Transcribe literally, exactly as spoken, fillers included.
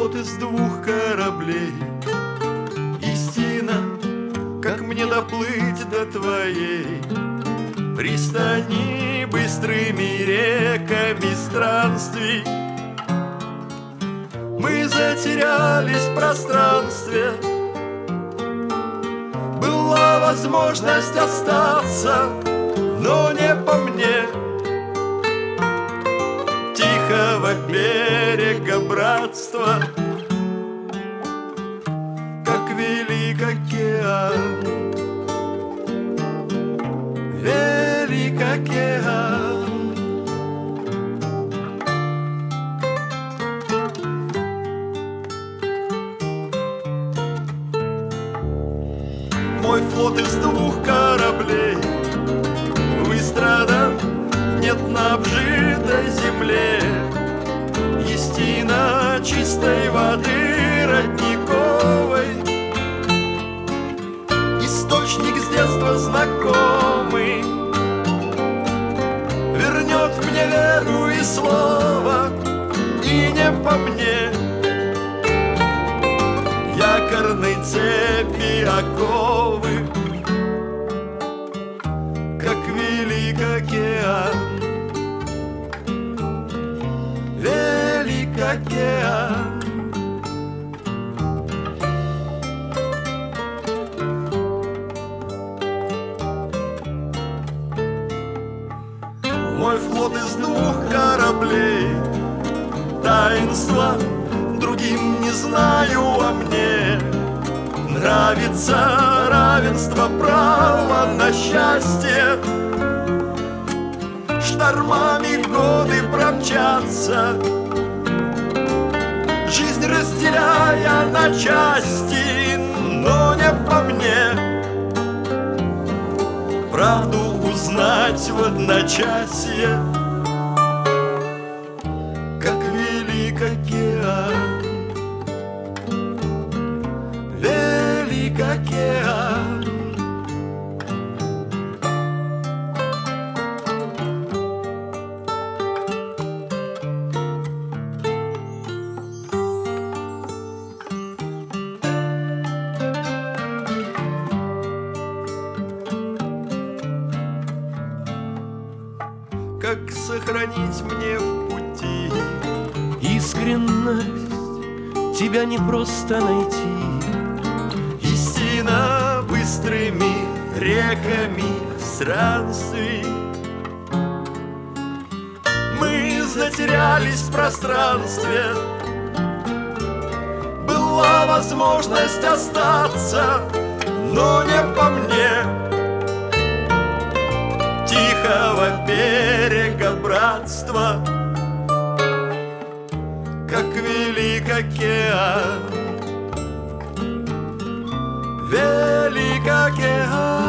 флот из двух кораблей. Истина, как мне доплыть до твоей пристани быстрыми реками странствий? Мы затерялись в пространстве, была возможность остаться, но не по мне. Тихого берега братства, как велик океан, велик океан. Мой флот из двух кораблей выстрадан, нет на обжитой земле истина чистой воды родниковой. Источник с детства знакомый вернет мне веру и слово, и не по мне. Якорной цепи оковы, как велик океан, велик океан. Мой флот из двух кораблей, таинства другим не знаю, а мне нравится равенство права на счастье. Штормами годы промчатся, жизнь разделяя на части, но не по мне. Правду узнать в одночасье, как велик океан, велик океан. Как сохранить мне в пути искренность, тебя не просто найти. Истина быстрыми реками странствий. Мы затерялись в пространстве, была возможность остаться, но не по мне. Тихого берега братства, как велик океан, велик океан.